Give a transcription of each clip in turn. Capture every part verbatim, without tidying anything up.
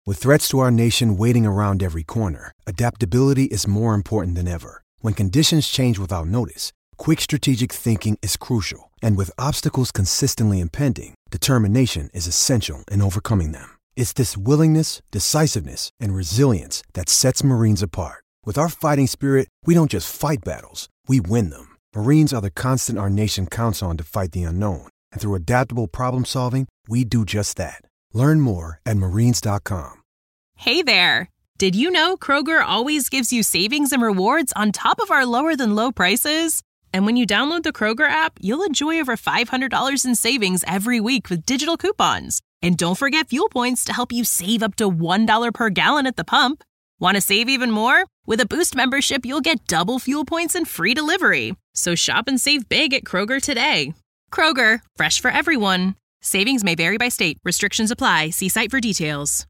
With threats to our nation waiting around every corner, adaptability is more important than ever. When conditions change without notice, quick strategic thinking is crucial. And with obstacles consistently impending, determination is essential in overcoming them. It's this willingness, decisiveness, and resilience that sets Marines apart. With our fighting spirit, we don't just fight battles, we win them. Marines are the constant our nation counts on to fight the unknown. And through adaptable problem solving, we do just that. Learn more at marines dot com. Hey there! Did you know Kroger always gives you savings and rewards on top of our lower than low prices? And when you download the Kroger app, you'll enjoy over five hundred dollars in savings every week with digital coupons. And don't forget fuel points to help you save up to one dollar per gallon at the pump. Want to save even more? With a Boost membership, you'll get double fuel points and free delivery. So shop and save big at Kroger today. Kroger, fresh for everyone. Savings may vary by state. Restrictions apply. See site for details.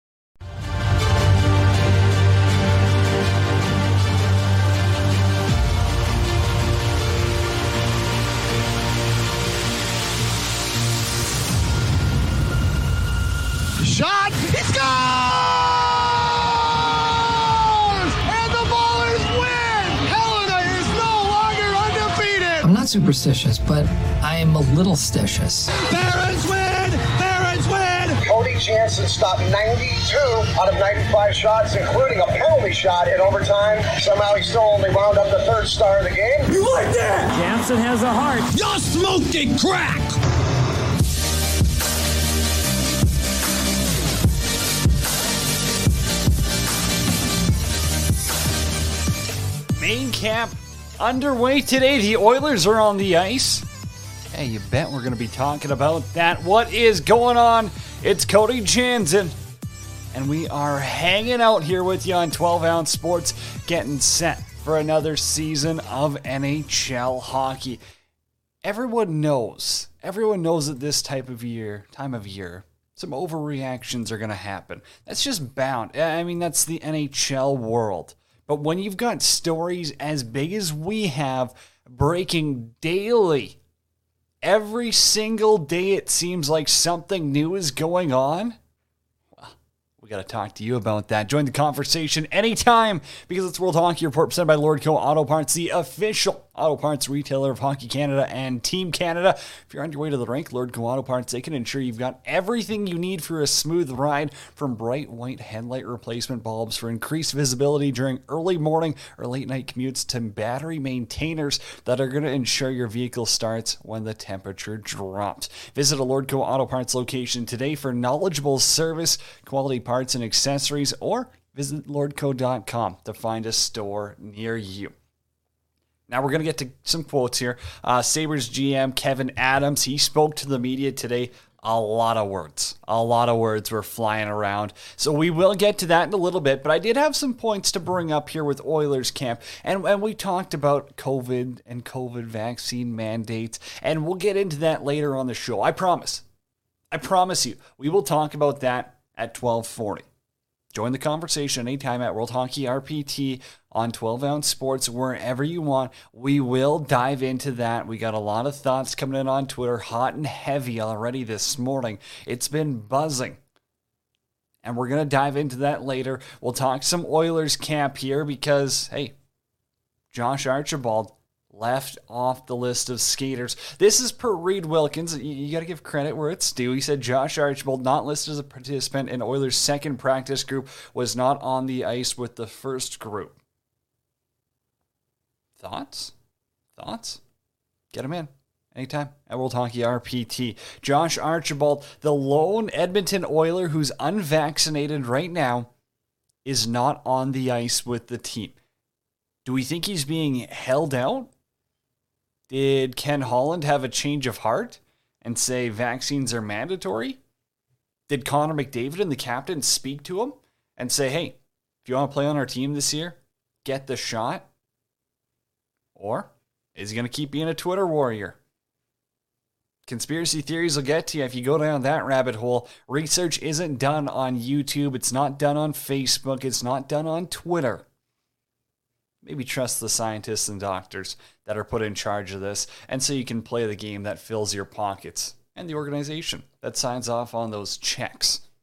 Shot! He scores! And the Ballers win! Helena is no longer undefeated! I'm not superstitious, but I am a little stitious. Barons win! Barons win! Cody Jansen stopped ninety-two out of ninety-five shots, including a penalty shot in overtime. Somehow he still only wound up the third star of the game. You like that? Jansen has a heart. You're smoking crack! Main camp underway today. The Oilers are on the ice. Hey, you bet we're going to be talking about that. What is going on? It's Cody Jansen. And we are hanging out here with you on twelve ounce Sports, getting set for another season of N H L hockey. Everyone knows. Everyone knows that this type of year, time of year, some overreactions are going to happen. That's just bound. I mean, that's the N H L world. But when you've got stories as big as we have breaking daily, every single day it seems like something new is going on, well, we got to talk to you about that. Join the conversation anytime because it's World Hockey Report presented by Lordco Auto Parts, the official auto parts retailer of Hockey Canada and Team Canada. If you're on your way to the rink, Lordco Auto Parts, they can ensure you've got everything you need for a smooth ride, from bright white headlight replacement bulbs for increased visibility during early morning or late night commutes to battery maintainers that are going to ensure your vehicle starts when the temperature drops. Visit a Lordco Auto Parts location today for knowledgeable service, quality parts and accessories, or visit lordco dot com to find a store near you. Now we're going to get to some quotes here. Uh, Sabres G M Kevin Adams, he spoke to the media today. A lot of words. A lot of words were flying around. So we will get to that in a little bit, but I did have some points to bring up here with Oilers camp. And, and we talked about COVID and COVID vaccine mandates, and we'll get into that later on the show. I promise. I promise you. We will talk about that at twelve forty. Join the conversation anytime at World Hockey R P T on twelve ounce Sports, wherever you want. We will dive into that. We got a lot of thoughts coming in on Twitter, hot and heavy already this morning. It's been buzzing. And we're going to dive into that later. We'll talk some Oilers camp here because, hey, Josh Archibald left off the list of skaters. This is per Reed Wilkins. You, you got to give credit where it's due. He said Josh Archibald, not listed as a participant in Oilers' second practice group, was not on the ice with the first group. Thoughts? Thoughts? Get him in anytime at World Hockey R P T. Josh Archibald, the lone Edmonton Oiler who's unvaccinated right now, is not on the ice with the team. Do we think he's being held out? Did Ken Holland have a change of heart and say vaccines are mandatory? Did Connor McDavid and the captain speak to him and say, hey, if you want to play on our team this year, get the shot? Or is he going to keep being a Twitter warrior? Conspiracy theories will get to you if you go down that rabbit hole. Research isn't done on YouTube. It's not done on Facebook. It's not done on Twitter. Maybe trust the scientists and doctors that are put in charge of this, and so you can play the game that fills your pockets and the organization that signs off on those checks.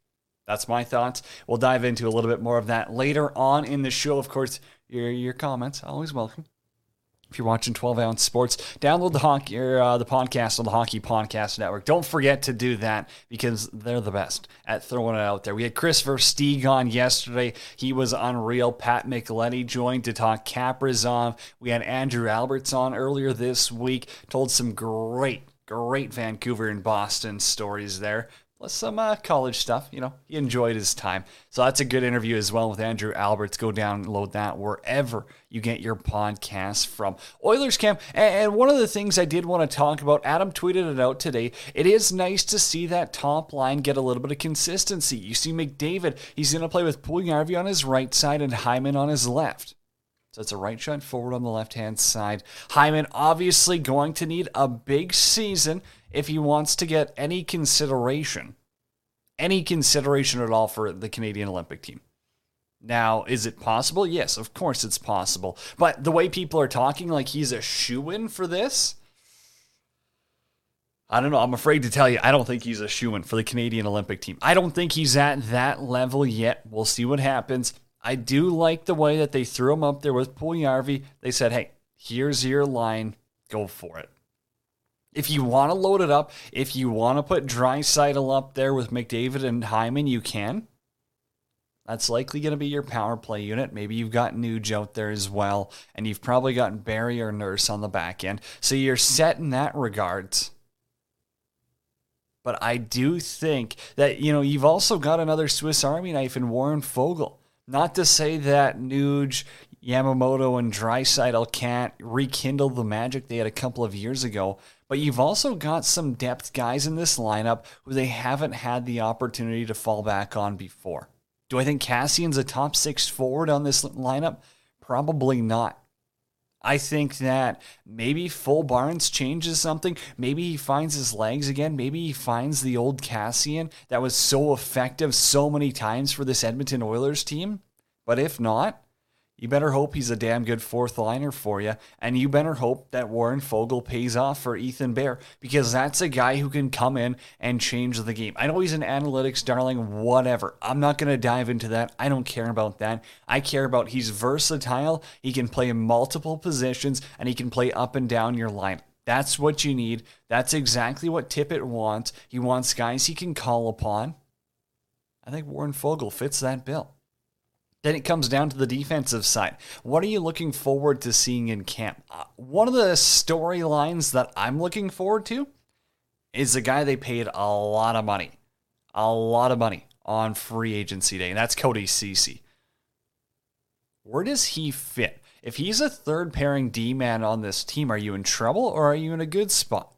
That's my thoughts. We'll dive into a little bit more of that later on in the show. Of course, your your comments, always welcome. If you're watching twelve ounce Sports, download the hockey or uh, the podcast on the Hockey Podcast Network. Don't forget to do that because they're the best at throwing it out there. We had Chris Versteeg on yesterday. He was unreal. Pat Micheletti joined to talk Kaprizov. We had Andrew Alberts on earlier this week. Told some great, great Vancouver and Boston stories there. Plus some uh, college stuff. You know, he enjoyed his time. So that's a good interview as well with Andrew Alberts. Go download that wherever you get your podcasts from. Oilers camp. And one of the things I did want to talk about, Adam tweeted it out today. It is nice to see that top line get a little bit of consistency. You see McDavid, he's going to play with Puljujarvi on his right side and Hyman on his left. So it's a right shot forward on the left-hand side. Hyman obviously going to need a big season if he wants to get any consideration, any consideration at all for the Canadian Olympic team. Now, is it possible? Yes, of course it's possible. But the way people are talking like he's a shoo-in for this, I don't know. I'm afraid to tell you, I don't think he's a shoo-in for the Canadian Olympic team. I don't think he's at that level yet. We'll see what happens. I do like the way that they threw him up there with Puljujarvi. They said, hey, here's your line. Go for it. If you want to load it up, if you want to put Draisaitl up there with McDavid and Hyman, you can. That's likely going to be your power play unit. Maybe you've got Nuge out there as well, and you've probably gotten Barry or Nurse on the back end. So you're set in that regards. But I do think that, you know, you've also got another Swiss Army knife in Warren Foegele. Not to say that Nuge, Yamamoto, and Draisaitl can't rekindle the magic they had a couple of years ago, but you've also got some depth guys in this lineup who they haven't had the opportunity to fall back on before. Do I think Cassian's a top six forward on this lineup? Probably not. I think that maybe Full Barnes changes something. Maybe he finds his legs again. Maybe he finds the old Cassian that was so effective so many times for this Edmonton Oilers team. But if not, you better hope he's a damn good fourth liner for you. And you better hope that Warren Foegele pays off for Ethan Bear, because that's a guy who can come in and change the game. I know he's an analytics darling, whatever. I'm not going to dive into that. I don't care about that. I care about he's versatile. He can play in multiple positions, and he can play up and down your line. That's what you need. That's exactly what Tippett wants. He wants guys he can call upon. I think Warren Foegele fits that bill. Then it comes down to the defensive side. What are you looking forward to seeing in camp? Uh, one of the storylines that I'm looking forward to is the guy they paid a lot of money, a lot of money on free agency day, and that's Cody Ceci. Where does he fit? If he's a third pairing D-man on this team, are you in trouble or are you in a good spot?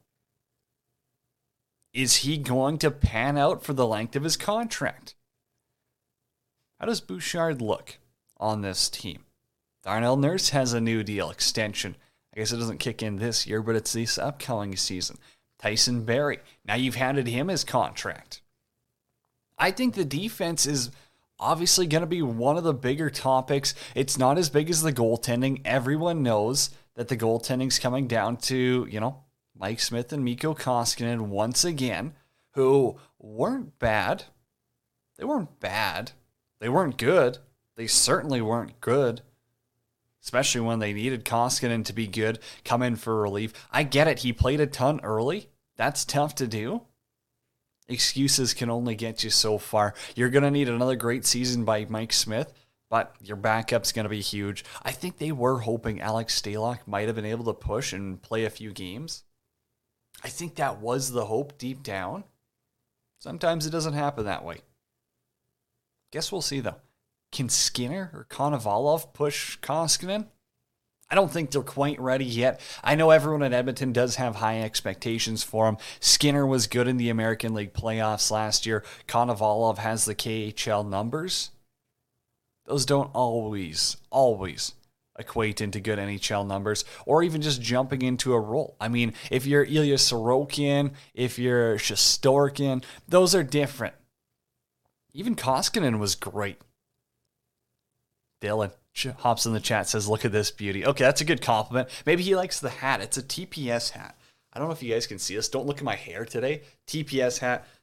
Is he going to pan out for the length of his contract? How does Bouchard look on this team? Darnell Nurse has a new deal extension. I guess it doesn't kick in this year, but it's this upcoming season. Tyson Barrie, now you've handed him his contract. I think the defense is obviously going to be one of the bigger topics. It's not as big as the goaltending. Everyone knows that the goaltending's coming down to, you know, Mike Smith and Mikko Koskinen once again, who weren't bad. They weren't bad. They weren't good. They certainly weren't good, especially when they needed Koskinen to be good, come in for relief. I get it. He played a ton early. That's tough to do. Excuses can only get you so far. You're going to need another great season by Mike Smith, but your backup's going to be huge. I think they were hoping Alex Stalock might have been able to push and play a few games. I think that was the hope deep down. Sometimes it doesn't happen that way. Guess we'll see, though. Can Skinner or Konovalov push Koskinen? I don't think they're quite ready yet. I know everyone at Edmonton does have high expectations for him. Skinner was good in the American League playoffs last year. Konovalov has the K H L numbers. Those don't always, always equate into good N H L numbers, or even just jumping into a role. I mean, if you're Ilya Sorokin, if you're Shesterkin, those are different. Even Koskinen was great. Dylan hops in the chat, says, look at this beauty. Okay, that's a good compliment. Maybe he likes the hat. It's a T P S hat. I don't know if you guys can see this. Don't look at my hair today. T P S hat.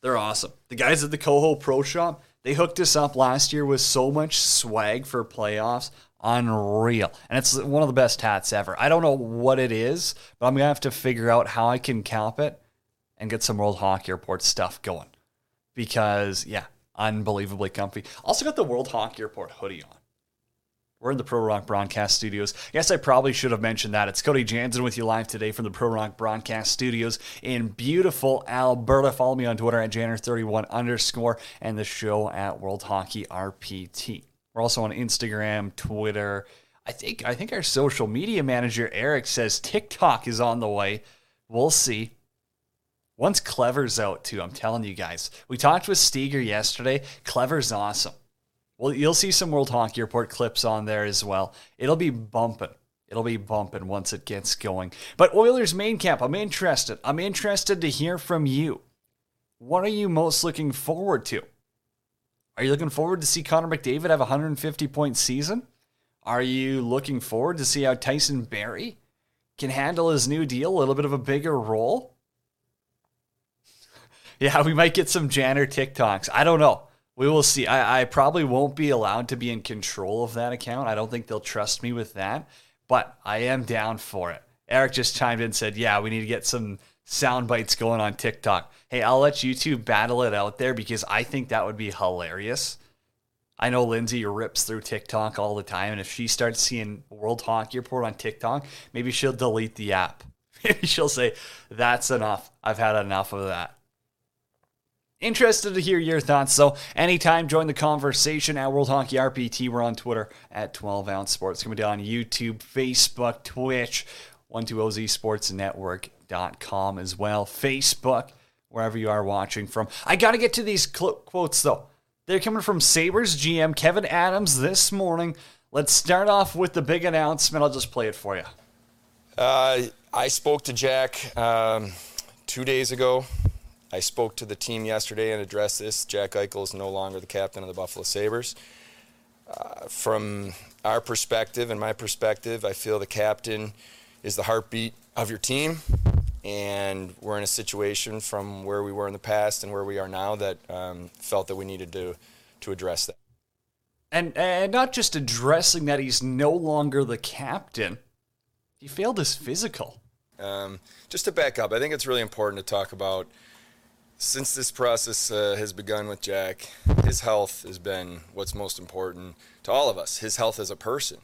They're awesome. The guys at the Coho Pro Shop, they hooked us up last year with so much swag for playoffs. Unreal. And it's one of the best hats ever. I don't know what it is, but I'm going to have to figure out how I can cap it and get some World Hockey Report stuff going. Because, yeah, unbelievably comfy. Also got the World Hockey Report hoodie on. We're in the Pro Rock Broadcast Studios. Yes, I probably should have mentioned that. It's Cody Jansen with you live today from the Pro Rock Broadcast Studios in beautiful Alberta. Follow me on Twitter at Janner thirty-one underscore and the show at World Hockey R P T. We're also on Instagram, Twitter. I think I think our social media manager, Eric, says TikTok is on the way. We'll see. Once Clever's out, too, I'm telling you guys. We talked with Steger yesterday. Clever's awesome. Well, you'll see some World Hockey Report clips on there as well. It'll be bumping. It'll be bumping once it gets going. But Oilers main camp, I'm interested. I'm interested to hear from you. What are you most looking forward to? Are you looking forward to see Connor McDavid have a one hundred fifty point season? Are you looking forward to see how Tyson Barrie can handle his new deal, a little bit of a bigger role? Yeah, we might get some Janner TikToks. I don't know. We will see. I, I probably won't be allowed to be in control of that account. I don't think they'll trust me with that, but I am down for it. Eric just chimed in and said, yeah, we need to get some sound bites going on TikTok. Hey, I'll let you two battle it out there because I think that would be hilarious. I know Lindsay rips through TikTok all the time, and if she starts seeing World Hockey Report on TikTok, maybe she'll delete the app. Maybe she'll say, that's enough. I've had enough of that. Interested to hear your thoughts, so anytime, join the conversation at World Hockey R P T. We're on Twitter at twelve ounce sports. Coming down on YouTube, Facebook, Twitch, one two O Z sports network dot com as well. Facebook, wherever you are watching from. I got to get to these cl- quotes, though. They're coming from Sabres G M Kevyn Adams this morning. Let's start off with the big announcement. I'll just play it for you. Uh, I spoke to Jack um, two days ago. I spoke to the team yesterday and addressed this. Jack Eichel is no longer the captain of the Buffalo Sabres. Uh, from our perspective and my perspective, I feel the captain is the heartbeat of your team, and we're in a situation from where we were in the past and where we are now that um, felt that we needed to to address that. And, and not just addressing that he's no longer the captain, he failed his physical. Um, just to back up, I think it's really important to talk about, since this process uh, has begun with Jack, his health has been what's most important to all of us, his health as a person.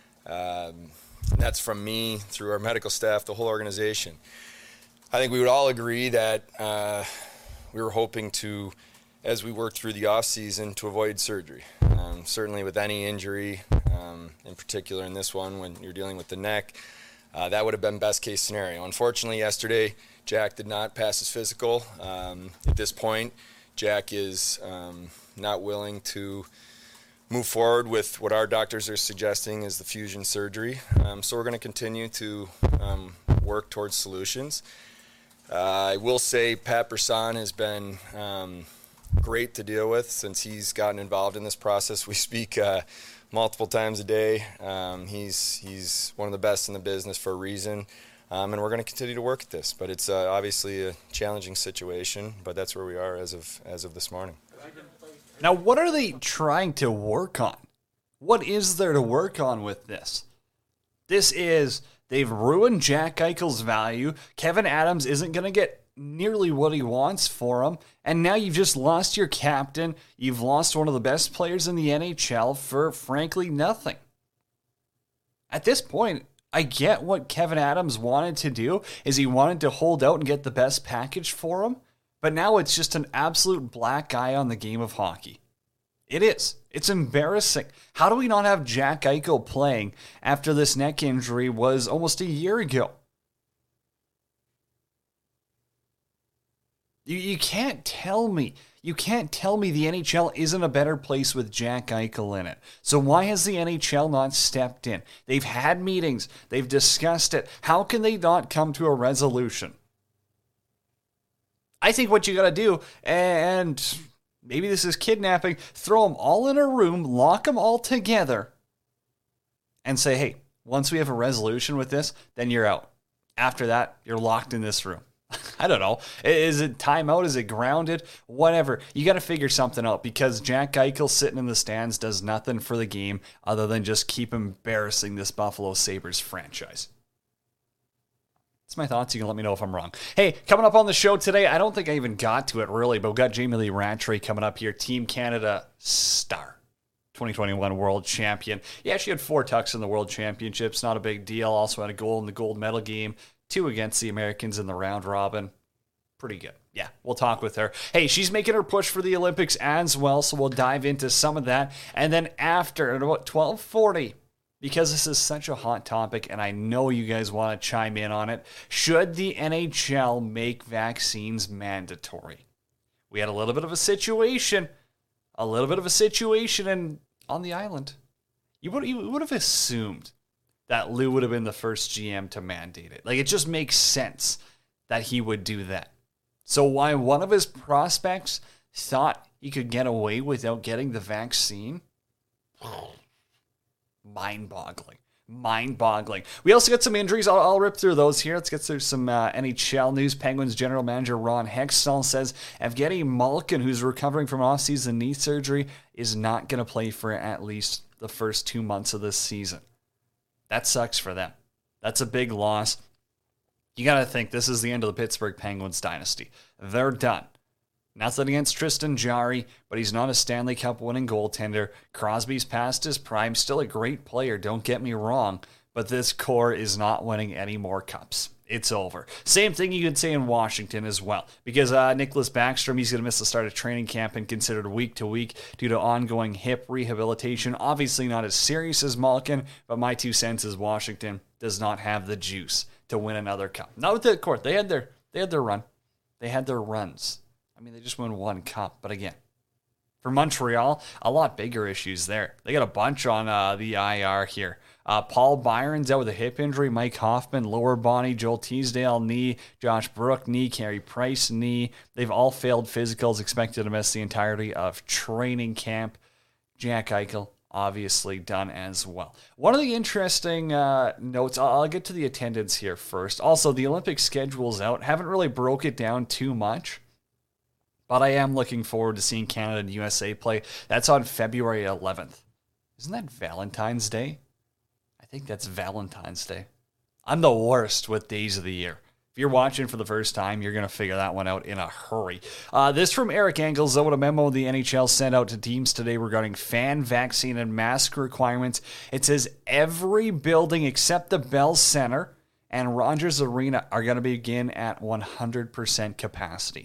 Um, that's from me, through our medical staff, the whole organization. I think we would all agree that uh, we were hoping to, as we worked through the off-season, to avoid surgery. Um, certainly with any injury, um, in particular in this one, when you're dealing with the neck, uh, that would have been best-case scenario. Unfortunately, yesterday, Jack did not pass his physical. Um, at this point, Jack is um, not willing to move forward with what our doctors are suggesting is the fusion surgery. Um, so we're going to continue to um, work towards solutions. Uh, I will say Pat Brisson has been um, great to deal with since he's gotten involved in this process. We speak uh, multiple times a day. Um, he's, he's one of the best in the business for a reason. Um, and we're going to continue to work at this, but it's uh, obviously a challenging situation, but that's where we are as of as of this morning. Now, what are they trying to work on? What is there to work on with this? This is, they've ruined Jack Eichel's value. Kevyn Adams isn't going to get nearly what he wants for him, and now you've just lost your captain. You've lost one of the best players in the N H L for, frankly, nothing. At this point, I get what Kevyn Adams wanted to do, is he wanted to hold out and get the best package for him, but now it's just an absolute black eye on the game of hockey. It is. It's embarrassing. How do we not have Jack Eichel playing after this neck injury was almost a year ago? You, you can't tell me. You can't tell me the N H L isn't a better place with Jack Eichel in it. So why has the N H L not stepped in? They've had meetings. They've discussed it. How can they not come to a resolution? I think what you got to do, and maybe this is kidnapping, throw them all in a room, lock them all together, and say, hey, once we have a resolution with this, then you're out. After that, you're locked in this room. I don't know. Is it timeout? Is it grounded? Whatever. You got to figure something out because Jack Eichel sitting in the stands does nothing for the game other than just keep embarrassing this Buffalo Sabres franchise. That's my thoughts. You can let me know if I'm wrong. Hey, coming up on the show today, I don't think I even got to it really, but we've got Jamie Lee Rattray coming up here, Team Canada star. twenty twenty-one world champion. Yeah, she had four tucks in the world championships. Not a big deal. Also had a goal in the gold medal game. Two against the Americans in the round robin. Pretty good. Yeah, we'll talk with her. Hey, she's making her push for the Olympics as well, so we'll dive into some of that. And then after, at about twelve forty, because this is such a hot topic, and I know you guys want to chime in on it, should the N H L make vaccines mandatory? We had a little bit of a situation, a little bit of a situation in, on the island. You would, you would have assumed that Lou would have been the first G M to mandate it. Like, it just makes sense that he would do that. So why one of his prospects thought he could get away without getting the vaccine? Mind-boggling. Mind-boggling. We also got some injuries. I'll, I'll rip through those here. Let's get through some uh, N H L news. Penguins general manager Ron Hextall says Evgeny Malkin, who's recovering from off-season knee surgery, is not going to play for at least the first two months of this season. That sucks for them. That's a big loss. You got to think this is the end of the Pittsburgh Penguins dynasty. They're done. Nothing against Tristan Jarry, but he's not a Stanley Cup winning goaltender. Crosby's past his prime, still a great player, don't get me wrong, but this core is not winning any more cups. It's over. Same thing you could say in Washington as well, because uh, Nicholas Backstrom, he's going to miss the start of training camp and considered week to week due to ongoing hip rehabilitation. Obviously not as serious as Malkin, but my two cents is Washington does not have the juice to win another cup. Not with the court. They had their they had their run. They had their runs. I mean, they just won one cup. But again, for Montreal, a lot bigger issues there. They got a bunch on uh, the I R here. Uh, Paul Byron's out with a hip injury. Mike Hoffman, lower body. Joel Teasdale, knee. Josh Brook, knee. Carey Price, knee. They've all failed physicals, expected to miss the entirety of training camp. Jack Eichel, obviously done as well. One of the interesting uh, notes, I'll, I'll get to the attendance here first. Also, the Olympic schedule's out. Haven't really broke it down too much. But I am looking forward to seeing Canada and U S A play. That's on February eleventh. Isn't that Valentine's Day? I think that's Valentine's Day. I'm the worst with days of the year. If you're watching for the first time, you're going to figure that one out in a hurry. Uh, this from Eric Engels, though, a memo the N H L sent out to teams today regarding fan, vaccine, and mask requirements. It says every building except the Bell Center and Rogers Arena are going to begin at one hundred percent capacity.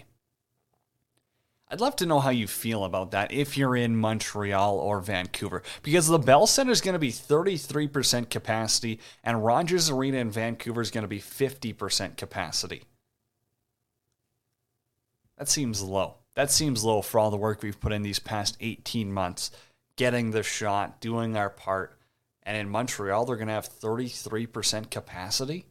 I'd love to know how you feel about that if you're in Montreal or Vancouver, because the Bell Center is going to be thirty-three percent capacity and Rogers Arena in Vancouver is going to be fifty percent capacity. That seems low. That seems low for all the work we've put in these past eighteen months, getting the shot, doing our part, and in Montreal they're going to have thirty-three percent capacity?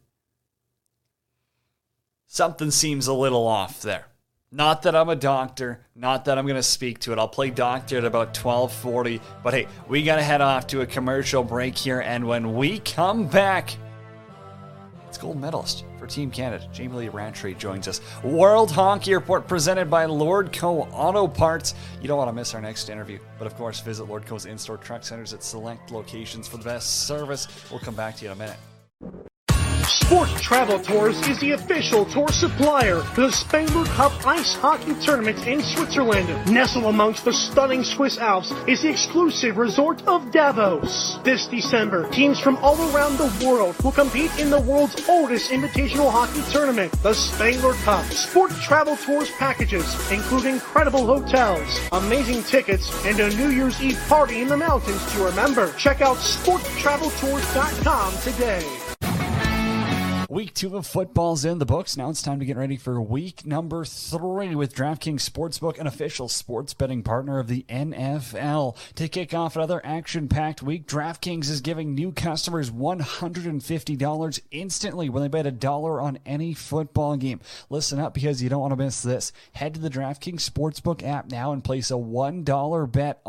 Something seems a little off there. Not that I'm a doctor, not that I'm going to speak to it. I'll play doctor at about twelve forty. But hey, we got to head off to a commercial break here. And when we come back, it's gold medalist for Team Canada, Jamie Lee Rattray joins us. World Hockey Report presented by Lordco Auto Parts. You don't want to miss our next interview. But of course, visit Lordco's in-store truck centers at select locations for the best service. We'll come back to you in a minute. Sport Travel Tours is the official tour supplier to the Spengler Cup Ice Hockey Tournament in Switzerland. Nestled amongst the stunning Swiss Alps is the exclusive resort of Davos. This December, teams from all around the world will compete in the world's oldest invitational hockey tournament, the Spengler Cup. Sport Travel Tours packages include incredible hotels, amazing tickets, and a New Year's Eve party in the mountains to remember. Check out sport travel tours dot com today. Week two of football's in the books. Now it's time to get ready for week number three with DraftKings Sportsbook, an official sports betting partner of the N F L. To kick off another action-packed week, DraftKings is giving new customers one hundred fifty dollars instantly when they bet a dollar on any football game. Listen up because you don't want to miss this. Head to the DraftKings Sportsbook app now and place a one dollar bet on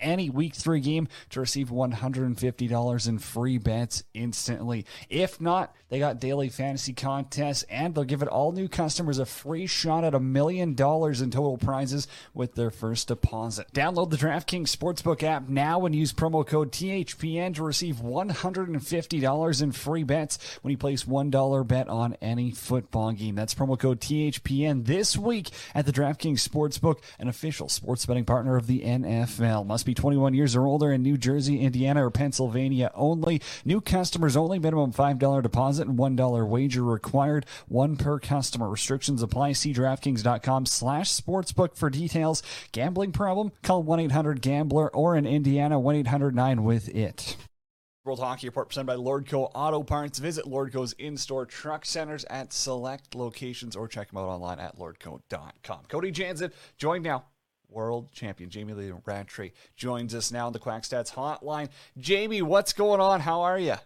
any week three game to receive one hundred fifty dollars in free bets instantly. If not, they got daily fantasy contests, and they'll give it all new customers a free shot at a million dollars in total prizes with their first deposit. Download the DraftKings Sportsbook app now and use promo code T H P N to receive one hundred fifty dollars in free bets when you place one dollar bet on any football game. That's promo code T H P N this week at the DraftKings Sportsbook, an official sports betting partner of the N F L. Must be twenty-one years or older in New Jersey, Indiana, or Pennsylvania only. New customers only. Minimum five dollars deposit and one dollar wager required. One per customer. Restrictions apply. See DraftKings.com slash sportsbook for details. Gambling problem? Call one eight hundred gambler or in Indiana, one eight hundred nine with it. World Hockey Report presented by Lordco Auto Parts. Visit Lordco's in-store truck centers at select locations or check them out online at lordco dot com. Cody Jansen joined now. World champion Jamie Lee Rattray joins us now on the Quack Stats hotline. Jamie, what's going on? How are you?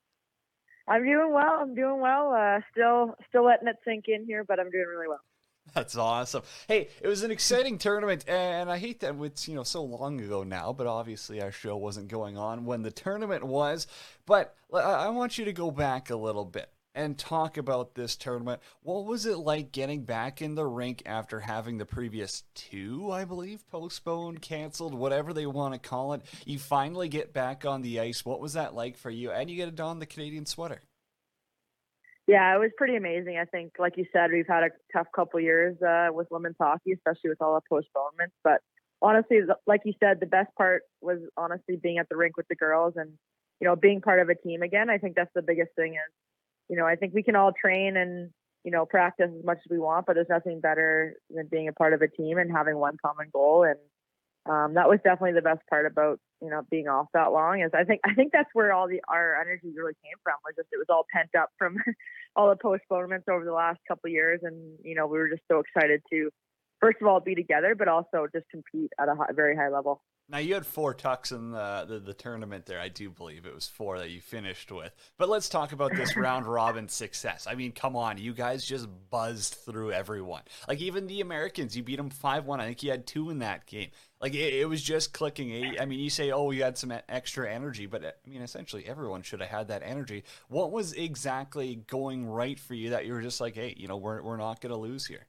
I'm doing well. I'm doing well. Uh, still, still letting it sink in here, but I'm doing really well. That's awesome. Hey, it was an exciting tournament, and I hate that it's, you know, so long ago now, but obviously our show wasn't going on when the tournament was. But I want you to go back a little bit and talk about this tournament. What was it like getting back in the rink after having the previous two, I believe, postponed, canceled, whatever they want to call it? You finally get back on the ice. What was that like for you? And you get to don the Canadian sweater. Yeah, it was pretty amazing. I think, like you said, we've had a tough couple years uh, with women's hockey, especially with all the postponements. But honestly, like you said, the best part was honestly being at the rink with the girls and, you know, being part of a team again. I think that's the biggest thing is, you know, I think we can all train and, you know, practice as much as we want, but there's nothing better than being a part of a team and having one common goal. And um, that was definitely the best part about, you know, being off that long is I think, I think that's where all the, our energy really came from was just, it was all pent up from all the postponements over the last couple of years. And, you know, we were just so excited to, first of all, be together, but also just compete at a high, very high level. Now, you had four tucks in the, the, the tournament there. I do believe it was four that you finished with. But let's talk about this round-robin success. I mean, come on. You guys just buzzed through everyone. Like, even the Americans, you beat them five one. I think you had two in that game. Like, it, it was just clicking. I mean, you say, oh, you had some extra energy. But, I mean, essentially, everyone should have had that energy. What was exactly going right for you that you were just like, hey, you know, we're, we're not going to lose here?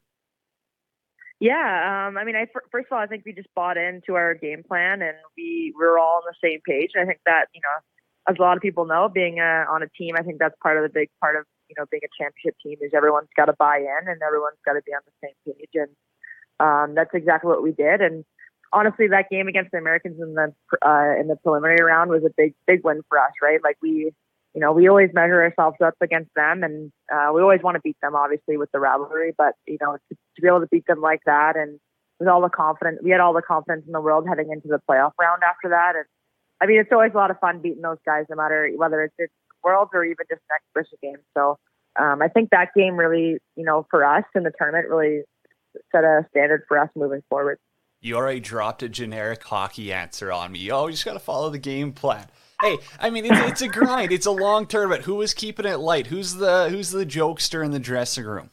Yeah, um, I mean, I first of all, I think we just bought into our game plan, and we we were all on the same page. I think that, you know, as a lot of people know, being a, on a team, I think that's part of the big part of, you know, being a championship team is everyone's got to buy in and everyone's got to be on the same page, and um, that's exactly what we did. And honestly, that game against the Americans in the uh, in the preliminary round was a big big win for us, right? Like we. You know, we always measure ourselves up against them, and uh, we always want to beat them, obviously, with the rivalry. But, you know, to, to be able to beat them like that and with all the confidence, we had all the confidence in the world heading into the playoff round after that. And, I mean, it's always a lot of fun beating those guys, no matter whether it's in Worlds or even just an exhibition game. So um, I think that game really, you know, for us in the tournament really set a standard for us moving forward. You already dropped a generic hockey answer on me. Oh, you just got to follow the game plan. Hey, I mean, it's, it's a grind. It's a long tournament. Who is keeping it light? Who's the who's the jokester in the dressing room?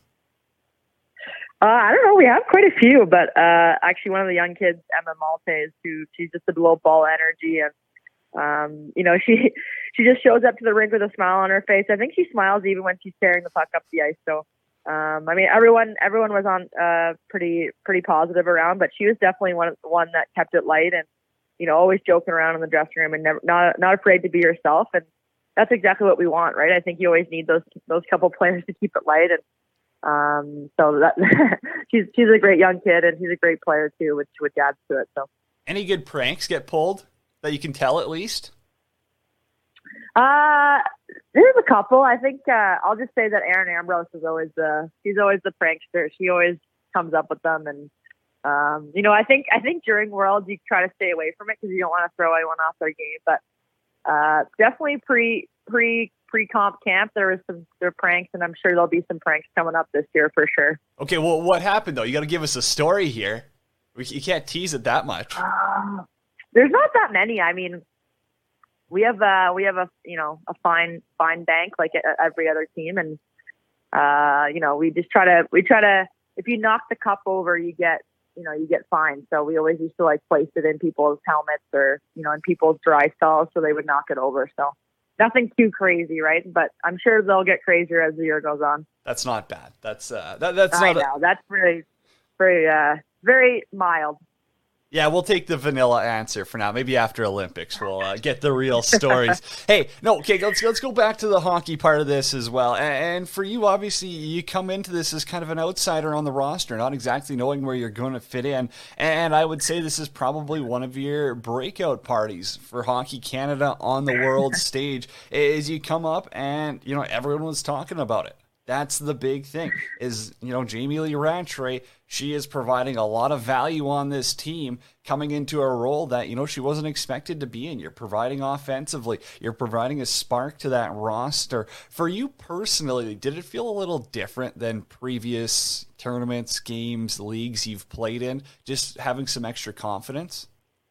Uh, I don't know. We have quite a few, but uh, actually one of the young kids, Emma Maltese, who she's just a low ball energy. And, um, you know, she she just shows up to the rink with a smile on her face. I think she smiles even when she's tearing the puck up the ice. So, um, I mean, everyone everyone was on uh, pretty pretty positive around, but she was definitely one, one that kept it light and, you know, always joking around in the dressing room and never, not not afraid to be yourself. And that's exactly what we want, right? I think you always need those those couple players to keep it light. And um, so that she's she's a great young kid, and she's a great player too, which which adds to it. So, any good pranks get pulled that you can tell at least? Uh, there's a couple. I think uh, I'll just say that Erin Ambrose is always the she's always the prankster. She always comes up with them and. Um, you know, I think I think during Worlds you try to stay away from it because you don't want to throw anyone off their game. But uh, definitely pre pre pre comp camp there was some there pranks, and I'm sure there'll be some pranks coming up this year for sure. Okay, well, what happened though? You got to give us a story here. We, you can't tease it that much. Uh, there's not that many. I mean, we have uh, we have a you know a fine fine bank like every other team, and uh, you know we just try to we try to if you knock the cup over, you get. you know, you get fined. So we always used to like place it in people's helmets or, you know, in people's dry stalls so they would knock it over. So nothing too crazy, right? But I'm sure they'll get crazier as the year goes on. That's not bad. That's uh, that, that's I not. A- know. That's very, very, uh, very mild. Yeah, we'll take the vanilla answer for now. Maybe after Olympics, we'll uh, get the real stories. Hey, no, okay, let's let's go back to the hockey part of this as well. And, and for you, obviously, you come into this as kind of an outsider on the roster, not exactly knowing where you're going to fit in. And I would say this is probably one of your breakout parties for Hockey Canada on the world stage. Is you come up and you know everyone was talking about it. That's the big thing is, you know, Jamie Lee Rattray, she is providing a lot of value on this team coming into a role that, you know, she wasn't expected to be in. You're providing offensively. You're providing a spark to that roster. For you personally, did it feel a little different than previous tournaments, games, leagues you've played in, just having some extra confidence?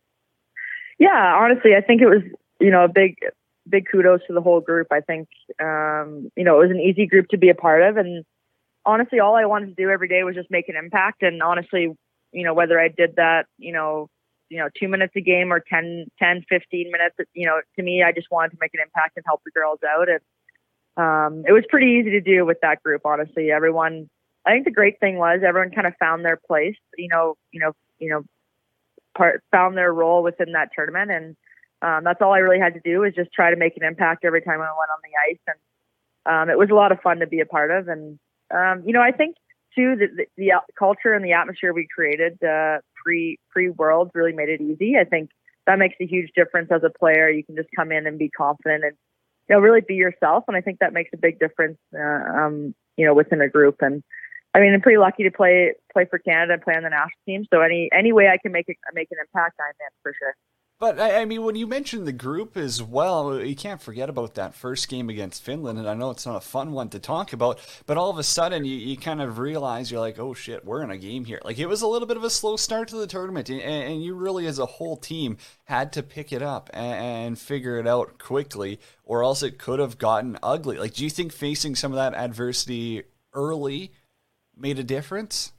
Yeah, honestly, I think it was, you know, a big... big kudos to the whole group. I think, um, you know, it was an easy group to be a part of. And honestly, all I wanted to do every day was just make an impact. And honestly, you know, whether I did that, you know, you know, two minutes a game or ten, ten, fifteen minutes, you know, to me, I just wanted to make an impact and help the girls out. And um, it was pretty easy to do with that group. Honestly, everyone, I think the great thing was everyone kind of found their place, you know, you know, you know, part found their role within that tournament. And, Um, that's all I really had to do was just try to make an impact every time I went on the ice. And um, it was a lot of fun to be a part of. And, um, you know, I think, too, the, the, the culture and the atmosphere we created uh, pre, pre-Worlds really made it easy. I think that makes a huge difference as a player. You can just come in and be confident and, you know, really be yourself. And I think that makes a big difference, uh, um, you know, within a group. And, I mean, I'm pretty lucky to play play for Canada and play on the national team. So any any way I can make it, make an impact, I'm in for sure. But, I mean, when you mentioned the group as well, you can't forget about that first game against Finland, and I know it's not a fun one to talk about, but all of a sudden you, you kind of realize, you're like, oh shit, we're in a game here. Like, it was a little bit of a slow start to the tournament, and, and you really, as a whole team, had to pick it up and, and figure it out quickly, or else it could have gotten ugly. Like, do you think facing some of that adversity early made a difference?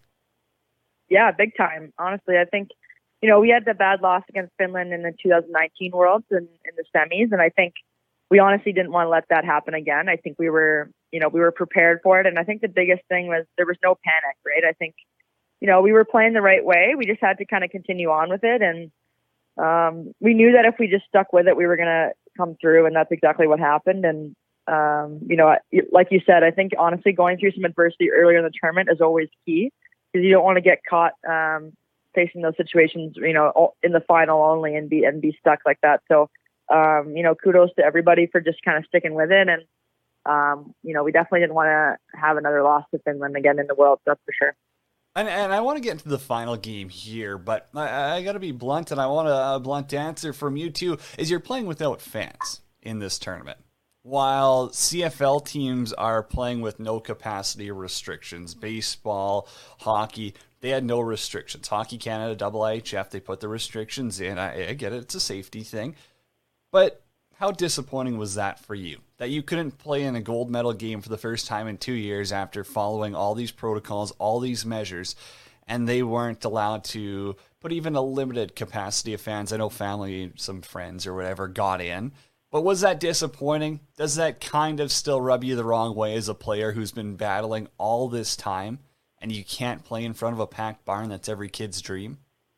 Yeah, big time. Honestly, I think, you know, we had the bad loss against Finland in the two thousand nineteen Worlds in, in the semis, and I think we honestly didn't want to let that happen again. I think we were, you know, we were prepared for it, and I think the biggest thing was there was no panic, right? I think, you know, we were playing the right way. We just had to kind of continue on with it, and um, we knew that if we just stuck with it, we were going to come through, and that's exactly what happened. And, um, you know, like you said, I think honestly going through some adversity earlier in the tournament is always key, because you don't want to get caught um, facing those situations, you know, in the final only and be and be stuck like that. So, um, you know, kudos to everybody for just kind of sticking with it. And, um, you know, we definitely didn't want to have another loss to Finland again in the World, that's for sure. And, and I want to get into the final game here, but I, I got to be blunt, and I want a, a blunt answer from you too, is you're playing without fans in this tournament. While C F L teams are playing with no capacity restrictions, baseball, hockey, they had no restrictions. Hockey Canada, Double I H F, they put the restrictions in. I, I get it, it's a safety thing. But how disappointing was that for you? That you couldn't play in a gold medal game for the first time in two years after following all these protocols, all these measures, and they weren't allowed to put even a limited capacity of fans. I know family, some friends or whatever got in. But was that disappointing? Does that kind of still rub you the wrong way as a player who's been battling all this time and you can't play in front of a packed barn that's every kid's dream?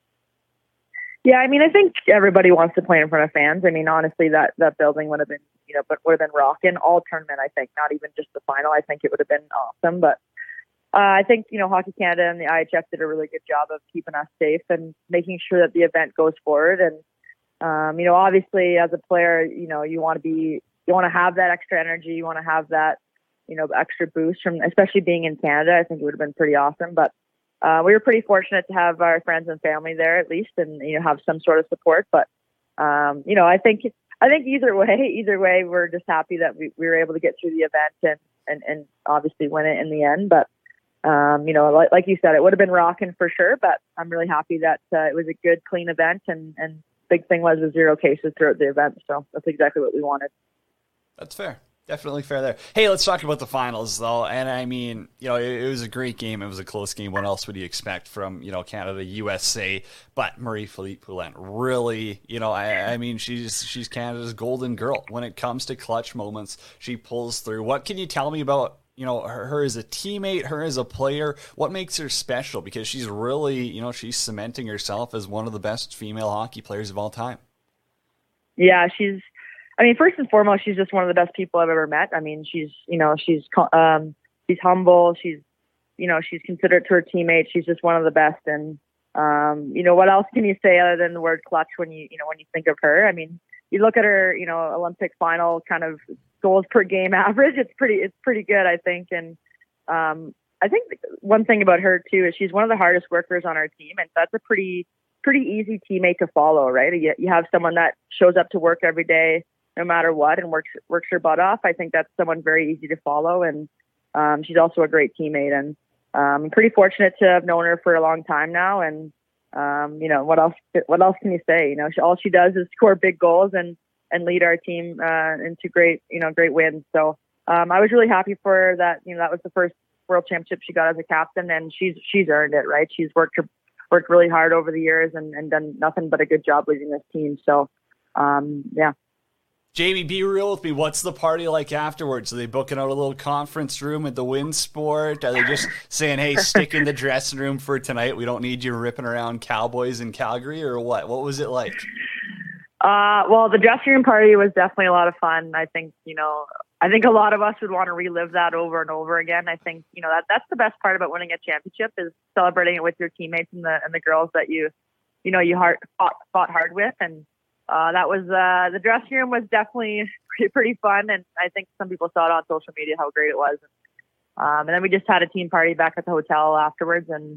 Yeah, I mean, I think everybody wants to play in front of fans. I mean, honestly, that, that building would have been, you know, but would have been rocking all tournament, I think, not even just the final. I think it would have been awesome. But uh, I think, you know, Hockey Canada and the I H F did a really good job of keeping us safe and making sure that the event goes forward. And Um, you know, obviously as a player, you know, you want to be, you want to have that extra energy. You want to have that, you know, extra boost from, especially being in Canada. I think it would have been pretty awesome, but uh, we were pretty fortunate to have our friends and family there at least, and, you know, have some sort of support. But, um, you know, I think, I think either way, either way, we're just happy that we, we were able to get through the event and, and, and obviously win it in the end. But, um, you know, like, like you said, it would have been rocking for sure, but I'm really happy that uh, it was a good, clean event, and, and, big thing was the zero cases throughout the event. So that's exactly what we wanted. That's fair. Definitely fair there. Hey, let's talk about the finals, though. And I mean, you know, it, it was a great game. It was a close game. What else would you expect from, you know, Canada, U S A? But Marie-Philippe Poulin, really, you know, I, I mean, she's she's Canada's golden girl. When it comes to clutch moments, she pulls through. What can you tell me about, you know, her, her as a teammate, her as a player? What makes her special? Because she's really, you know, she's cementing herself as one of the best female hockey players of all time. Yeah, she's, I mean, first and foremost, she's just one of the best people I've ever met. I mean, she's, you know, she's, um, she's humble. She's, you know, she's considerate to her teammates. She's just one of the best. And, um, you know, what else can you say other than the word clutch when you, you know, when you think of her? I mean, you look at her, you know, Olympic final kind of goals per game average. It's pretty, it's pretty good, I think. And, um, I think one thing about her too is she's one of the hardest workers on our team. And that's a pretty, pretty easy teammate to follow, right? You, you have someone that shows up to work every day, no matter what, and works works her butt off. I think that's someone very easy to follow, and um, she's also a great teammate. And um, I'm pretty fortunate to have known her for a long time now. And um, you know, what else? What else can you say? You know, she, all she does is score big goals and and lead our team uh, into great, you know, great wins. So um, I was really happy for her that, you know, that was the first World Championship she got as a captain, and she's she's earned it, right? She's worked her worked really hard over the years and, and done nothing but a good job leading this team. So um, yeah. Jamie, be real with me. What's the party like afterwards? Are they booking out a little conference room at the Winsport? Are they just saying, hey, stick in the dressing room for tonight? We don't need you ripping around Cowboys in Calgary, or what? What was it like? Uh, well, the dressing room party was definitely a lot of fun. I think, you know, I think a lot of us would want to relive that over and over again. I think, you know, that that's the best part about winning a championship is celebrating it with your teammates and the and the girls that you, you know, you hard, fought, fought hard with. And Uh, that was uh, the dressing room was definitely pretty, pretty fun, and I think some people saw it on social media how great it was. Um, and then we just had a team party back at the hotel afterwards, and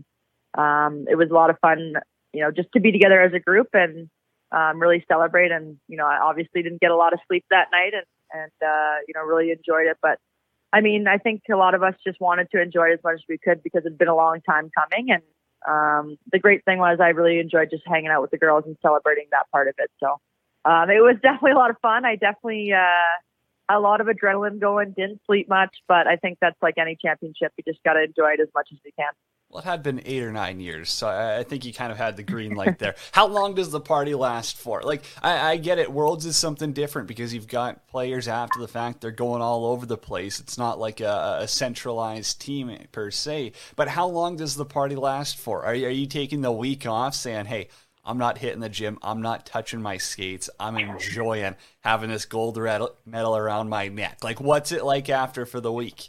um, it was a lot of fun, you know, just to be together as a group and um, really celebrate. And you know, I obviously didn't get a lot of sleep that night, and and uh, you know, really enjoyed it. But I mean, I think a lot of us just wanted to enjoy it as much as we could because it'd been a long time coming. And Um, the great thing was I really enjoyed just hanging out with the girls and celebrating that part of it. So um, it was definitely a lot of fun. I definitely uh, a lot of adrenaline going, didn't sleep much, but I think that's like any championship. You just got to enjoy it as much as you can. Well, it had been eight or nine years, so I, I think you kind of had the green light there. How long does the party last for? Like, I, I get it. Worlds is something different because you've got players after the fact. They're going all over the place. It's not like a, a centralized team per se. But how long does the party last for? Are you, are you taking the week off saying, hey, I'm not hitting the gym. I'm not touching my skates. I'm enjoying having this gold medal around my neck. Like, what's it like after for the week?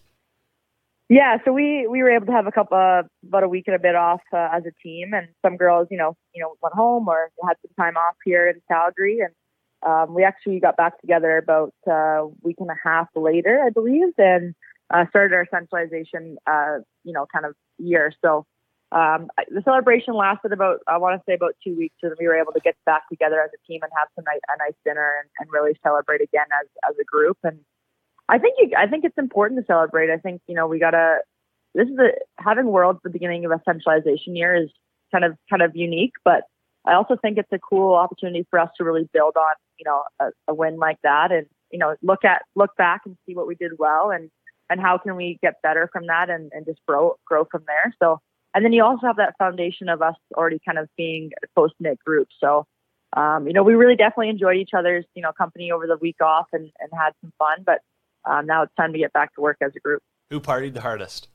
Yeah, so we, we were able to have a couple, uh, about a week and a bit off uh, as a team, and some girls, you know, you know, went home or had some time off here in Calgary, and um, we actually got back together about uh, a week and a half later, I believe, and uh, started our centralization, uh, you know, kind of year. So um, the celebration lasted about, I want to say about two weeks, and we were able to get back together as a team and have some nice, a nice dinner and, and really celebrate again as as a group. And I think you, I think it's important to celebrate. I think, you know, we gotta, this is a, having Worlds at the beginning of a centralization year is kind of, kind of unique, but I also think it's a cool opportunity for us to really build on, you know, a, a win like that and, you know, look at, look back and see what we did well and, and how can we get better from that and, and just grow, grow from there. So, and then you also have that foundation of us already kind of being a close-knit group. So, um, you know, we really definitely enjoyed each other's, you know, company over the week off and, and had some fun, but Um, now it's time to get back to work as a group. Who partied the hardest?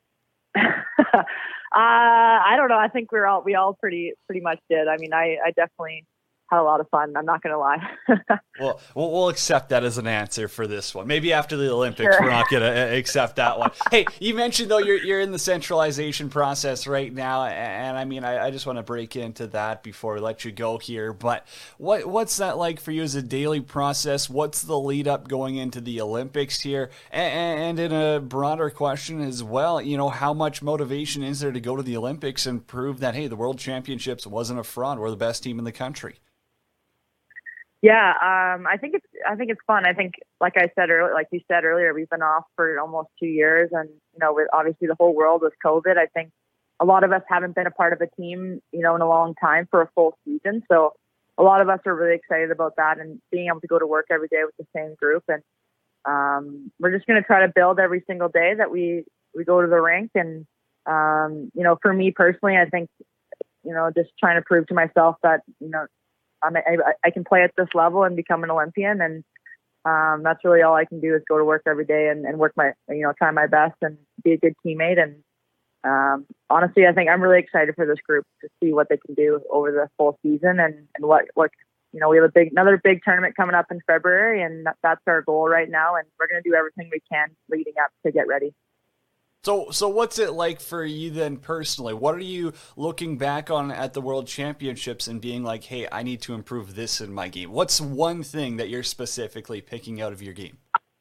uh, I don't know. I think we're all we all pretty pretty much did. I mean, I, I definitely had a lot of fun. I'm not going to lie. Well, well, we'll accept that as an answer for this one. Maybe after the Olympics, Sure. we're not going to accept that one. Hey, you mentioned, though, you're you're in the centralization process right now, and I mean, I, I just want to break into that before we let you go here. But what what's that like for you as a daily process? What's the lead up going into the Olympics here? And, and in a broader question as well, you know, how much motivation is there to go to the Olympics and prove that, hey, the World Championships wasn't a fraud, we're the best team in the country? Yeah, um, I think it's I think it's fun. I think, like I said earlier, like you said earlier, we've been off for almost two years, and you know, with obviously the whole world with COVID, I think a lot of us haven't been a part of a team, you know, in a long time for a full season. So a lot of us are really excited about that and being able to go to work every day with the same group. And um, we're just going to try to build every single day that we, we go to the rink. And, um, you know, for me personally, I think, you know, just trying to prove to myself that, you know, I'm, I, I can play at this level and become an Olympian. And um, that's really all I can do is go to work every day and, and work my, you know, try my best and be a good teammate. And um, honestly, I think I'm really excited for this group to see what they can do over the full season and, and what, what, you know, we have a big, another big tournament coming up in February, and that, that's our goal right now. And we're going to do everything we can leading up to get ready. So, so what's it like for you then personally? What are you looking back on at the World Championships and being like, hey, I need to improve this in my game? What's one thing that you're specifically picking out of your game?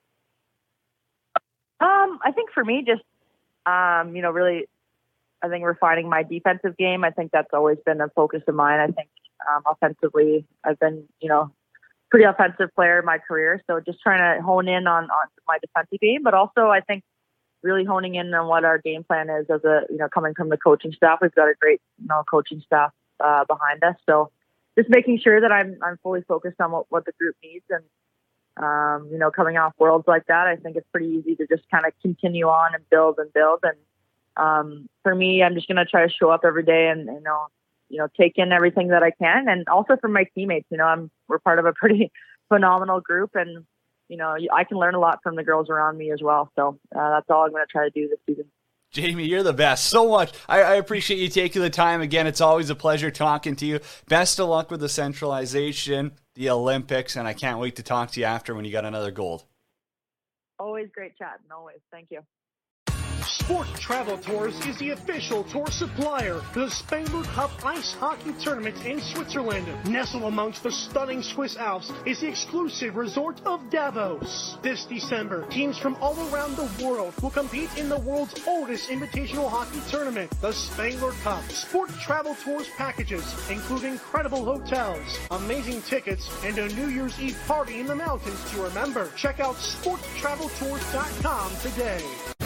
Um, I think for me, just, um, you know, really, I think refining my defensive game. I think that's always been a focus of mine. I think um, offensively, I've been, you know, pretty offensive player in my career. So just trying to hone in on, on my defensive game, but also I think really honing in on what our game plan is as a, you know, coming from the coaching staff. We've got a great, you know, coaching staff uh, behind us. So just making sure that I'm, I'm fully focused on what, what the group needs. And, um, you know, coming off worlds like that, I think it's pretty easy to just kind of continue on and build and build. And um, for me, I'm just going to try to show up every day and, you know, you know, take in everything that I can. And also for my teammates, you know, I'm, we're part of a pretty phenomenal group, and, you know, I can learn a lot from the girls around me as well. So uh, that's all I'm going to try to do this season. Jamie, you're the best. So much. I, I appreciate you taking the time. Again, it's always a pleasure talking to you. Best of luck with the centralization, the Olympics, and I can't wait to talk to you after when you got another gold. Always great chatting. Always. Thank you. Sport Travel Tours is the official tour supplier to the Spengler Cup Ice Hockey Tournament in Switzerland. Nestled amongst the stunning Swiss Alps is the exclusive resort of Davos. This December, teams from all around the world will compete in the world's oldest invitational hockey tournament, the Spengler Cup. Sport Travel Tours packages include incredible hotels, amazing tickets, and a New Year's Eve party in the mountains to remember. Check out sport travel tours dot com today.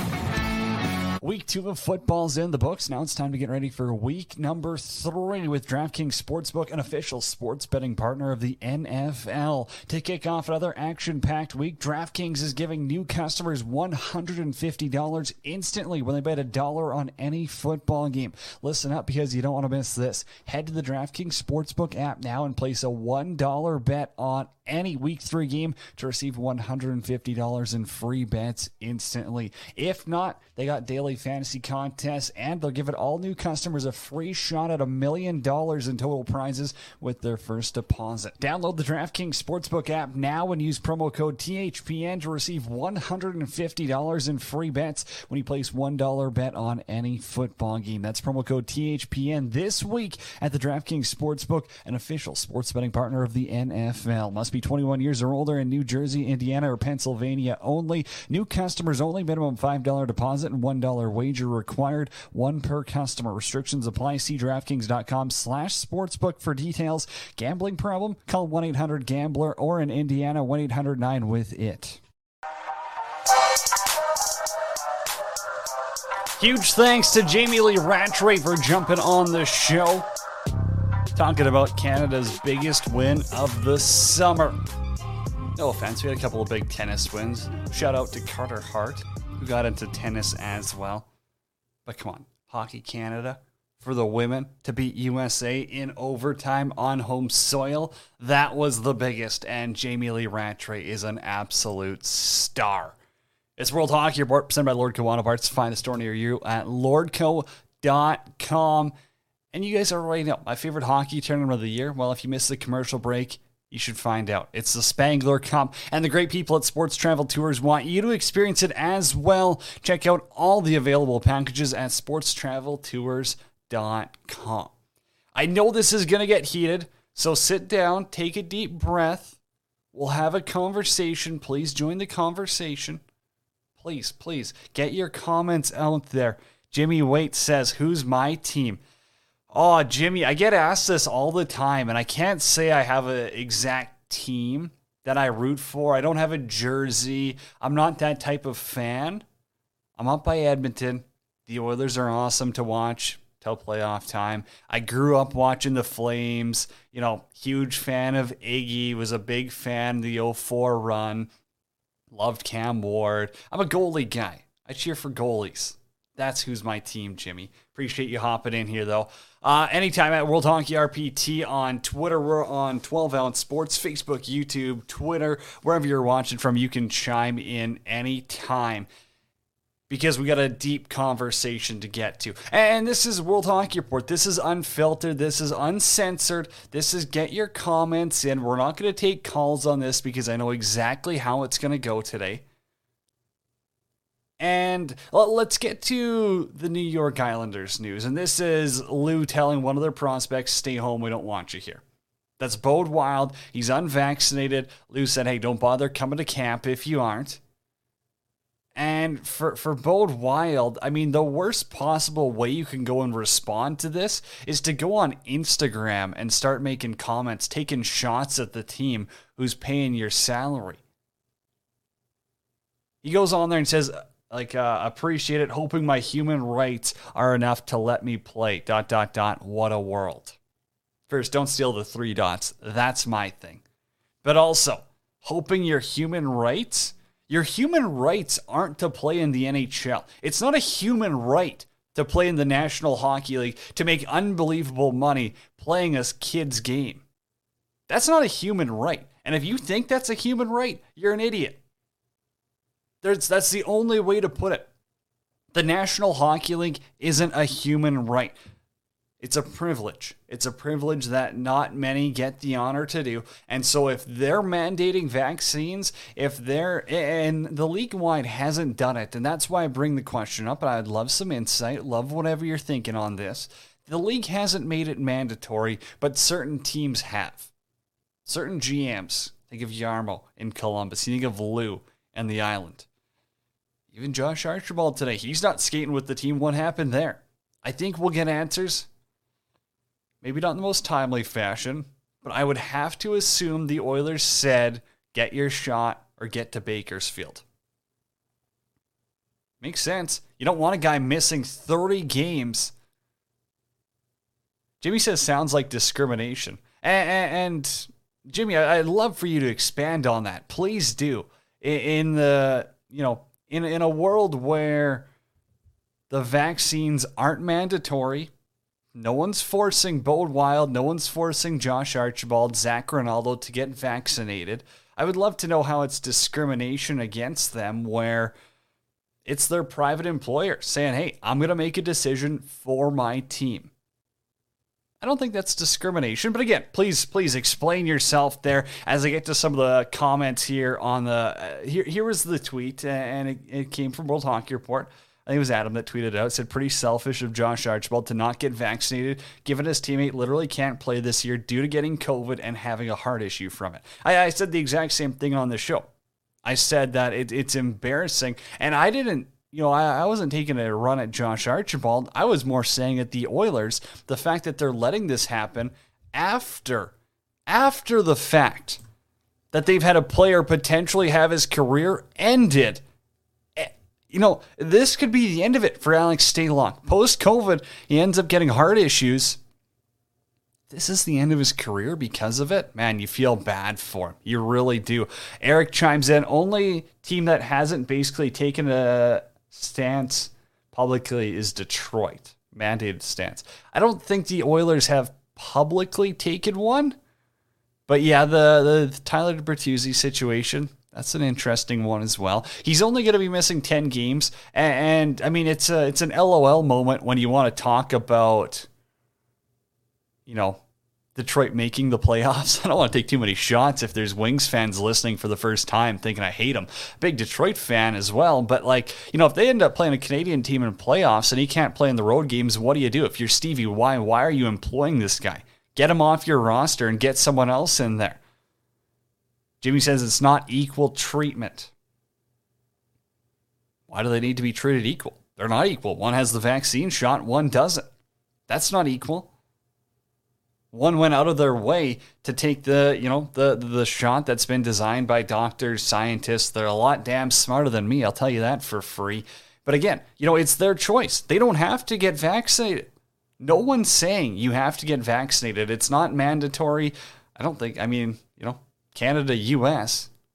Week two of football's in the books. Now it's time to get ready for week number three with DraftKings Sportsbook, an official sports betting partner of the N F L. To kick off another action-packed week, DraftKings is giving new customers one hundred fifty dollars instantly when they bet a dollar on any football game. Listen up, because you don't want to miss this. Head to the DraftKings Sportsbook app now and place a one dollar bet on any week three game to receive one hundred fifty dollars in free bets instantly. If not, they got daily fantasy contests, and they'll give it all new customers a free shot at a million dollars in total prizes with their first deposit. Download the DraftKings Sportsbook app now and use promo code T H P N to receive one hundred fifty dollars in free bets when you place one dollar bet on any football game. That's promo code T H P N this week at the DraftKings Sportsbook, an official sports betting partner of the N F L. Must be twenty-one years or older in New Jersey, Indiana, or Pennsylvania only. New customers only. Minimum five dollars deposit and one dollar wager required. One per customer. Restrictions apply. See DraftKings.com slash sportsbook for details. Gambling problem? Call one eight hundred gambler or in Indiana, one eight hundred nine with it. Huge thanks to Jamie Lee Rattray for jumping on the show. Talking about Canada's biggest win of the summer. No offense, we had a couple of big tennis wins. Shout out to Carter Hart, who got into tennis as well. But come on, Hockey Canada, for the women to beat U S A in overtime on home soil, that was the biggest, and Jamie Lee Rattray is an absolute star. It's World Hockey Report, presented by Lordco Auto Parts. Find the store near you at lordco dot com. And you guys already know, my favorite hockey tournament of the year, well, if you missed the commercial break, you should find out. It's the Spangler Cup, and the great people at Sports Travel Tours want you to experience it as well. Check out all the available packages at sports travel tours dot com. I know this is going to get heated, so sit down, take a deep breath. We'll have a conversation. Please join the conversation. Please, please, get your comments out there. Jimmy Waite says, who's my team? Oh, Jimmy, I get asked this all the time, and I can't say I have an exact team that I root for. I don't have a jersey. I'm not that type of fan. I'm up by Edmonton. The Oilers are awesome to watch till playoff time. I grew up watching the Flames. You know, huge fan of Iggy. Was a big fan of the oh four run. Loved Cam Ward. I'm a goalie guy. I cheer for goalies. That's who's my team, Jimmy. Appreciate you hopping in here, though. Uh, anytime at World Hockey R P T on Twitter. We're on twelve ounce Sports, Facebook, YouTube, Twitter, wherever you're watching from. You can chime in anytime because we got a deep conversation to get to. And this is World Hockey Report. This is unfiltered. This is uncensored. This is get your comments in. We're not going to take calls on this because I know exactly how it's going to go today. And let's get to the New York Islanders news. And this is Lou telling one of their prospects, stay home, we don't want you here. That's Bode Wilde. He's unvaccinated. Lou said, hey, don't bother coming to camp if you aren't. And for, for Bode Wilde, I mean, the worst possible way you can go and respond to this is to go on Instagram and start making comments, taking shots at the team who's paying your salary. He goes on there and says, like, uh, appreciate it, hoping my human rights are enough to let me play, dot, dot, dot, what a world. First, don't steal the three dots. That's my thing. But also, hoping your human rights, your human rights aren't to play in the N H L. It's not a human right to play in the National Hockey League, to make unbelievable money playing a kid's game. That's not a human right. And if you think that's a human right, you're an idiot. There's, that's the only way to put it. The National Hockey League isn't a human right. It's a privilege. It's a privilege that not many get the honor to do. And so if they're mandating vaccines, if they're, and the league-wide hasn't done it, and that's why I bring the question up, and I'd love some insight, love whatever you're thinking on this. The league hasn't made it mandatory, but certain teams have. Certain G Ms, think of Yarmo in Columbus, you think of Lou and the Island. Even Josh Archibald today, he's not skating with the team. What happened there? I think we'll get answers. Maybe not in the most timely fashion, but I would have to assume the Oilers said, get your shot or get to Bakersfield. Makes sense. You don't want a guy missing thirty games. Jimmy says, sounds like discrimination. And, and Jimmy, I'd love for you to expand on that. Please do. In the, you know, In in a world where the vaccines aren't mandatory, no one's forcing Bode Wilde, no one's forcing Josh Archibald, Zach Ronaldo to get vaccinated. I would love to know how it's discrimination against them where it's their private employer saying, hey, I'm going to make a decision for my team. I don't think that's discrimination, but again, please, please explain yourself there as I get to some of the comments here on the, uh, here, here was the tweet, and it, it came from World Hockey Report. I think it was Adam that tweeted out, said, pretty selfish of Josh Archibald to not get vaccinated, given his teammate literally can't play this year due to getting COVID and having a heart issue from it. I, I said the exact same thing on the show. I said that it, it's embarrassing, and I didn't, You know, I, I wasn't taking a run at Josh Archibald. I was more saying at the Oilers, the fact that they're letting this happen after, after the fact that they've had a player potentially have his career ended. You know, this could be the end of it for Alex Stalock. Post-COVID, he ends up getting heart issues. This is the end of his career because of it? Man, you feel bad for him. You really do. Eric chimes in, only team that hasn't basically taken a stance publicly is Detroit. Mandated stance. I don't think the Oilers have publicly taken one. But yeah, the, the Tyler Bertuzzi situation, that's an interesting one as well. He's only going to be missing ten games. And, and I mean, it's a, it's an LOL moment when you want to talk about, you know, Detroit making the playoffs. I don't want to take too many shots if there's Wings fans listening for the first time thinking I hate them. Big Detroit fan as well. But, like, you know, if they end up playing a Canadian team in playoffs and he can't play in the road games, what do you do? If you're Stevie Y, why are you employing this guy? Get him off your roster and get someone else in there. Jimmy says it's not equal treatment. Why do they need to be treated equal? They're not equal. One has the vaccine shot, one doesn't. That's not equal. One went out of their way to take the, you know, the the shot that's been designed by doctors, scientists. They're a lot damn smarter than me. I'll tell you that for free. But again, you know, it's their choice. They don't have to get vaccinated. No one's saying you have to get vaccinated. It's not mandatory. I don't think, I mean, you know, Canada, U S, you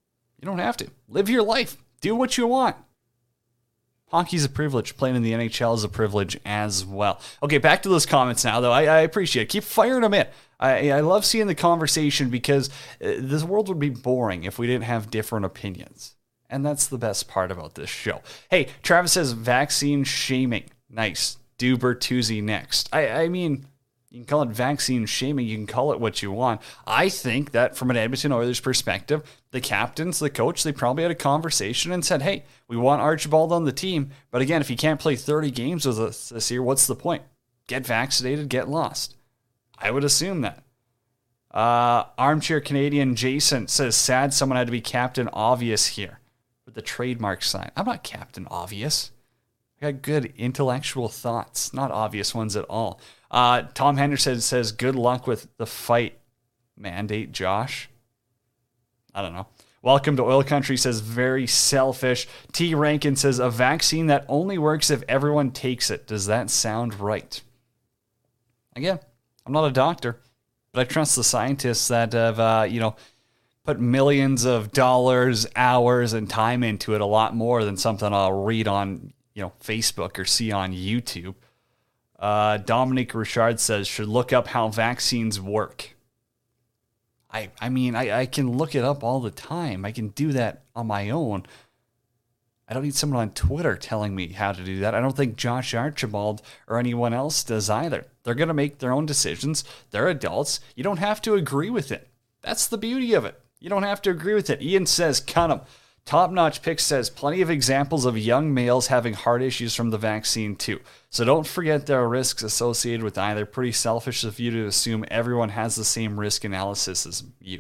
You don't have to. Live your life. Do what you want. Hockey's a privilege. Playing in the N H L is a privilege as well. Okay, back to those comments now, though. I, I appreciate it. Keep firing them in. I, I love seeing the conversation because this world would be boring if we didn't have different opinions. And that's the best part about this show. Hey, Travis says vaccine shaming. Nice. Do Bertuzzi next. I, I mean, you can call it vaccine shaming. You can call it what you want. I think that from an Edmonton Oilers perspective, the captains, the coach, they probably had a conversation and said, hey, we want Archibald on the team. But again, if he can't play thirty games with us this year, what's the point? Get vaccinated, get lost. I would assume that. Uh, Armchair Canadian Jason says, sad someone had to be Captain Obvious here with the trademark sign. I'm not Captain Obvious. I got good intellectual thoughts, not obvious ones at all. Uh, Tom Henderson says, good luck with the fight mandate, Josh. I don't know. Welcome to Oil Country says, very selfish. T. Rankin says, a vaccine that only works if everyone takes it. Does that sound right? Again, I'm not a doctor, but I trust the scientists that have, uh, you know, put millions of dollars, hours, and time into it, a lot more than something I'll read on, you know, Facebook or see on YouTube. Uh, Dominic Richard says, should look up how vaccines work. I I mean, I, I can look it up all the time. I can do that on my own. I don't need someone on Twitter telling me how to do that. I don't think Josh Archibald or anyone else does either. They're going to make their own decisions. They're adults. You don't have to agree with it. That's the beauty of it. You don't have to agree with it. Ian says, cut 'em. Top Notch Pick says, plenty of examples of young males having heart issues from the vaccine too. So don't forget there are risks associated with either. Pretty selfish of you to assume everyone has the same risk analysis as you.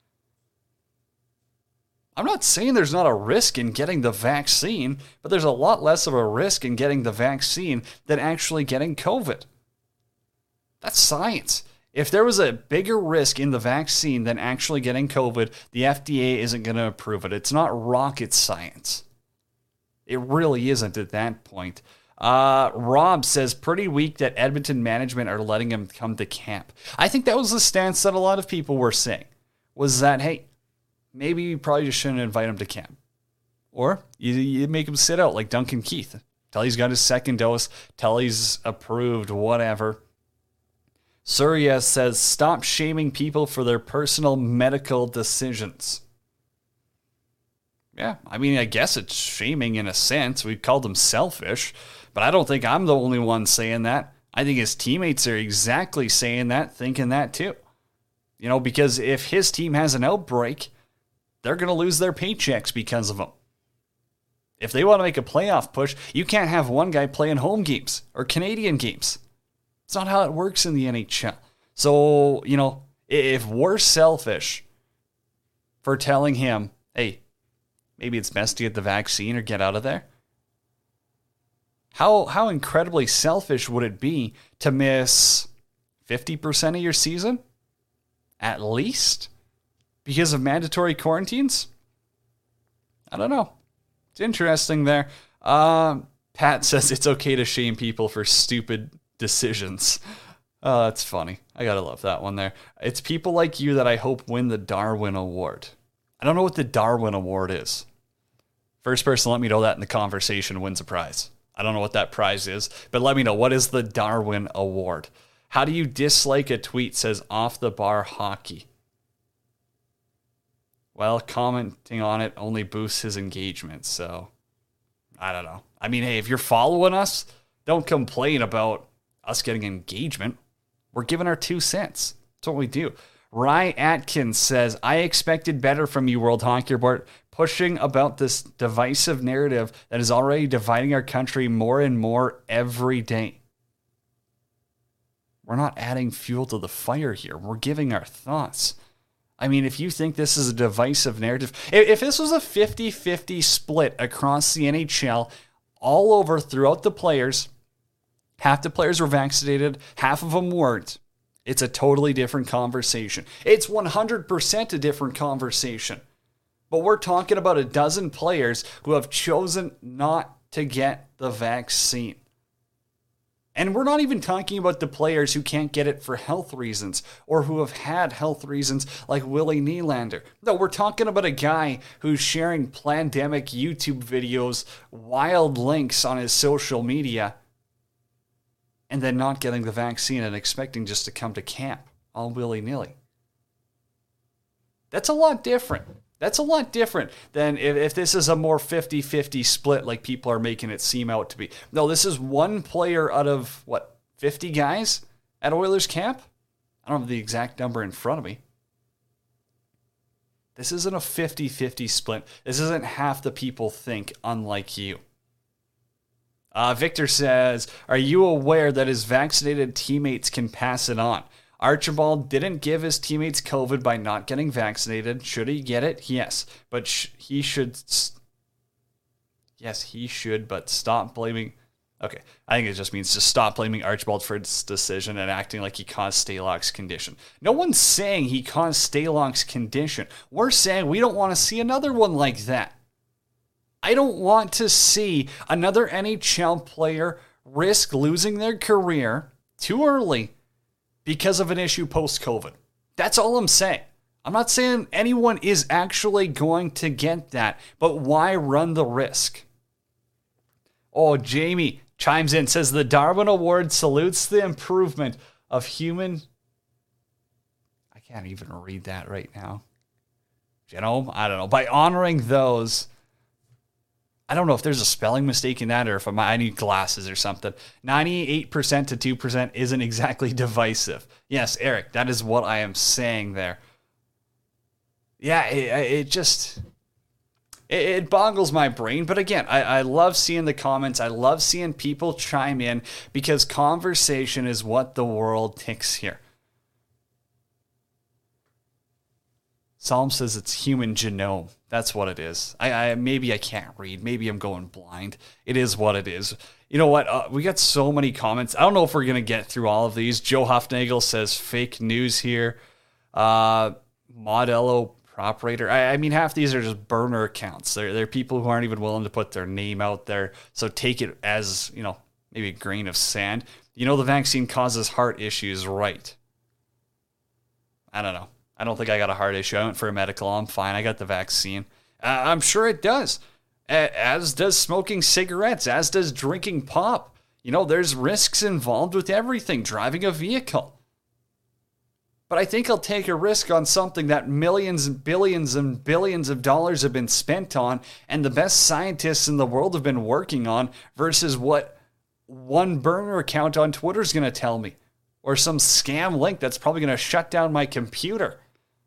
I'm not saying there's not a risk in getting the vaccine, but there's a lot less of a risk in getting the vaccine than actually getting COVID. That's science. If there was a bigger risk in the vaccine than actually getting COVID, the F D A isn't going to approve it. It's not rocket science. It really isn't at that point. Uh, Rob says, pretty weak that Edmonton management are letting him come to camp. I think that was the stance that a lot of people were saying, was that, hey, maybe you probably just shouldn't invite him to camp. Or you, you make him sit out like Duncan Keith. Tell he's got his second dose. Tell he's approved, whatever. Surya says, stop shaming people for their personal medical decisions. Yeah, I mean, I guess it's shaming in a sense. We called them selfish, but I don't think I'm the only one saying that. I think his teammates are exactly saying that, thinking that too. You know, because if his team has an outbreak, they're going to lose their paychecks because of him. If they want to make a playoff push, you can't have one guy playing home games or Canadian games. It's not how it works in the N H L. So, you know, if we're selfish for telling him, hey, maybe it's best to get the vaccine or get out of there, how how incredibly selfish would it be to miss fifty percent of your season? At least? Because of mandatory quarantines? I don't know. It's interesting there. Um, Pat says it's okay to shame people for stupid decisions. Oh, that's funny. I gotta love that one there. It's people like you that I hope win the Darwin Award. I don't know what the Darwin Award is. First person let me know that in the conversation wins a prize. I don't know what that prize is, but let me know, what is the Darwin Award? How do you dislike a tweet says off the bar hockey? Well, commenting on it only boosts his engagement, so I don't know. I mean, hey, if you're following us, don't complain about us getting engagement. We're giving our two cents. That's what we do. Rye Atkins says, I expected better from you, World Hockey Report, pushing about this divisive narrative that is already dividing our country more and more every day. We're not adding fuel to the fire here. We're giving our thoughts. I mean, if you think this is a divisive narrative, if this was a fifty-fifty split across the N H L, all over throughout the players, half the players were vaccinated, half of them weren't, it's a totally different conversation. It's one hundred percent a different conversation. But we're talking about a dozen players who have chosen not to get the vaccine. And we're not even talking about the players who can't get it for health reasons or who have had health reasons like Willie Nylander. No, we're talking about a guy who's sharing pandemic YouTube videos, wild links on his social media, and then not getting the vaccine and expecting just to come to camp all willy-nilly. That's a lot different. That's a lot different than if, if this is a more fifty-fifty split like people are making it seem out to be. No, this is one player out of, what, fifty guys at Oilers camp? I don't have the exact number in front of me. This isn't a fifty-fifty split. This isn't half the people think, unlike you. Uh, Victor says, are you aware that his vaccinated teammates can pass it on? Archibald didn't give his teammates COVID by not getting vaccinated. Should he get it? Yes. But sh- he should... St- yes, he should, but stop blaming... Okay, I think it just means to stop blaming Archibald for his decision and acting like he caused Stalock's condition. No one's saying he caused Stalock's condition. We're saying we don't want to see another one like that. I don't want to see another N H L player risk losing their career too early because of an issue post-COVID. That's all I'm saying. I'm not saying anyone is actually going to get that, but why run the risk? Oh, Jamie chimes in, says the Darwin Award salutes the improvement of human... I can't even read that right now. Genome? I don't know. By honoring those... I don't know if there's a spelling mistake in that or if I'm, I need glasses or something. ninety-eight percent to two percent isn't exactly divisive. Yes, Eric, that is what I am saying there. Yeah, it, it just... It, it boggles my brain. But again, I, I love seeing the comments. I love seeing people chime in because conversation is what the world ticks here. Psalm says it's human genome. That's what it is. I, I maybe I can't read. Maybe I'm going blind. It is what it is. You know what? Uh, we got so many comments. I don't know if we're going to get through all of these. Joe Huffnagel says fake news here. Uh, Modello Properator. I, I mean, half these are just burner accounts. They're, they're people who aren't even willing to put their name out there. So take it as, you know, maybe a grain of sand. You know the vaccine causes heart issues, right? I don't know. I don't think I got a heart issue. I went for a medical. I'm fine. I got the vaccine. Uh, I'm sure it does. As does smoking cigarettes. As does drinking pop. You know, there's risks involved with everything. Driving a vehicle. But I think I'll take a risk on something that millions and billions and billions of dollars have been spent on and the best scientists in the world have been working on versus what one burner account on Twitter is going to tell me. Or some scam link that's probably going to shut down my computer.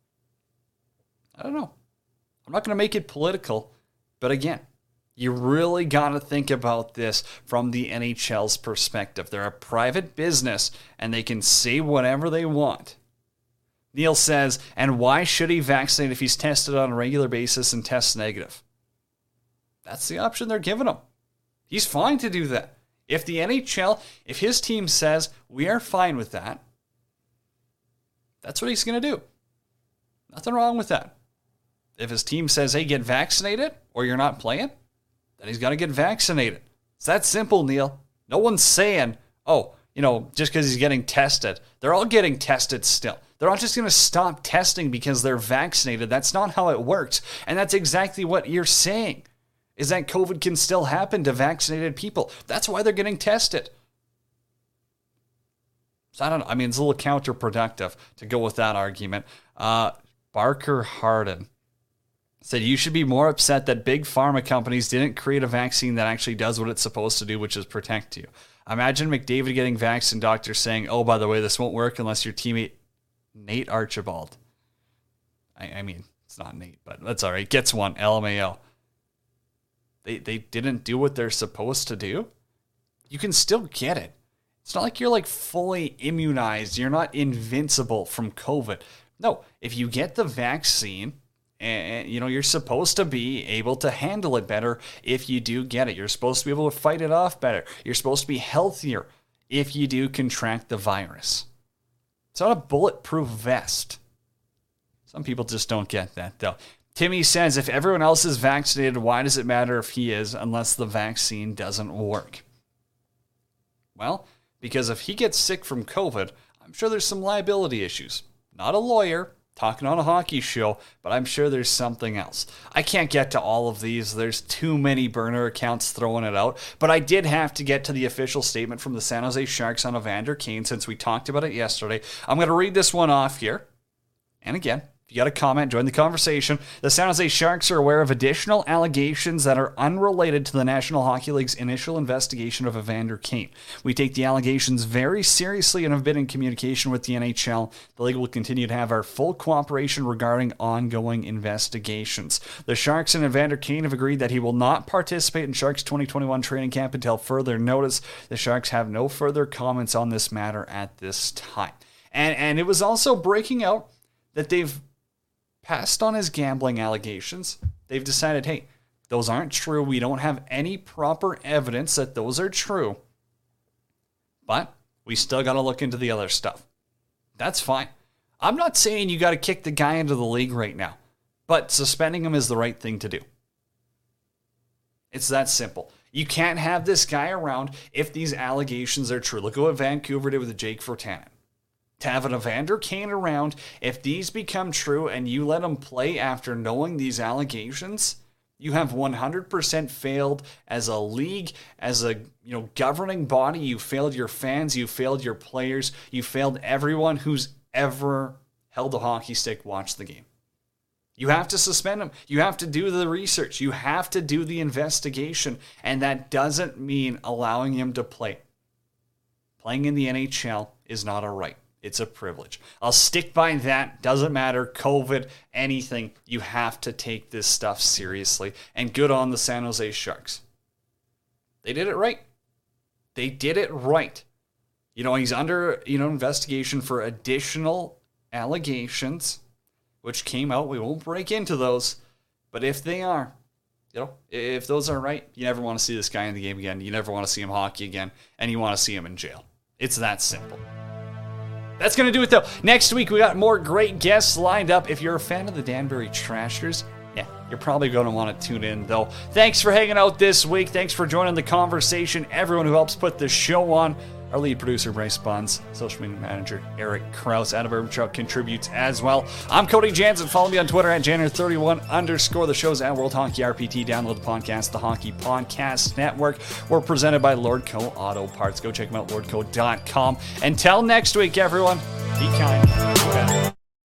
I don't know. I'm not going to make it political. But again, you really got to think about this from the N H L's perspective. They're a private business and they can say whatever they want. Neil says, and why should he vaccinate if he's tested on a regular basis and tests negative? That's the option they're giving him. He's fine to do that. If the N H L, if his team says, we are fine with that, that's what he's going to do. Nothing wrong with that. If his team says, hey, get vaccinated, or you're not playing, then he's got to get vaccinated. It's that simple, Neil. No one's saying, oh, you know, just because he's getting tested. They're all getting tested still. They're not just going to stop testing because they're vaccinated. That's not how it works. And that's exactly what you're saying, is that COVID can still happen to vaccinated people. That's why they're getting tested. So I don't know. I mean, it's a little counterproductive to go with that argument. Uh, Barker Harden said, you should be more upset that big pharma companies didn't create a vaccine that actually does what it's supposed to do, which is protect you. Imagine McDavid getting vaxxed and doctors saying, oh, by the way, this won't work unless your teammate, Nate Archibald. I, I mean, it's not Nate, but that's all right. Gets one, L M A O. They, they didn't do what they're supposed to do. You can still get it. It's not like you're like fully immunized. You're not invincible from COVID. No, if you get the vaccine, and you know, you're supposed to be able to handle it better if you do get it. You're supposed to be able to fight it off better. You're supposed to be healthier if you do contract the virus. It's not a bulletproof vest. Some people just don't get that, though. Timmy says, if everyone else is vaccinated, why does it matter if he is, unless the vaccine doesn't work? Well, Because if he gets sick from COVID, I'm sure there's some liability issues. Not a lawyer talking on a hockey show, but I'm sure there's something else. I can't get to all of these. There's too many burner accounts throwing it out. But I did have to get to the official statement from the San Jose Sharks on Evander Kane since we talked about it yesterday. I'm going to read this one off here. And again, if you got a comment, join the conversation. The San Jose Sharks are aware of additional allegations that are unrelated to the National Hockey League's initial investigation of Evander Kane. We take the allegations very seriously and have been in communication with the N H L. The league will continue to have our full cooperation regarding ongoing investigations. The Sharks and Evander Kane have agreed that he will not participate in Sharks twenty twenty-one training camp until further notice. The Sharks have no further comments on this matter at this time. And, and it was also breaking out that they've passed on his gambling allegations. They've decided, hey, those aren't true. We don't have any proper evidence that those are true. But we still got to look into the other stuff. That's fine. I'm not saying you got to kick the guy into the league right now, but suspending him is the right thing to do. It's that simple. You can't have this guy around if these allegations are true. Look at what Vancouver did with Jake Virtanen. To have an Evander Kane around, if these become true and you let him play after knowing these allegations, you have one hundred percent failed as a league, as a you know governing body. You failed your fans, you failed your players, you failed everyone who's ever held a hockey stick, watched the game. You have to suspend him. You have to do the research. You have to do the investigation, and that doesn't mean allowing him to play. Playing in the N H L is not a right. It's a privilege. I'll stick by that. Doesn't matter. COVID, anything. You have to take this stuff seriously. And good on the San Jose Sharks. They did it right. They did it right. You know, he's under, you know, investigation for additional allegations, which came out. We won't break into those. But if they are, you know, if those are right, you never want to see this guy in the game again. You never want to see him hockey again. And you want to see him in jail. It's that simple. That's going to do it, though. Next week, we got more great guests lined up. If you're a fan of the Danbury Trashers, yeah, you're probably going to want to tune in, though. Thanks for hanging out this week. Thanks for joining the conversation. Everyone who helps put the show on. Our lead producer, Bryce Bonds. Social media manager, Eric Krause. Adam Urbanchuk contributes as well. I'm Cody Jansen. Follow me on Twitter at Janner thirty-one underscore. The show's at World Hockey R P T. Download the podcast, the Hockey Podcast Network. We're presented by Lordco Auto Parts. Go check them out, lordco dot com. Until next week, everyone, be kind.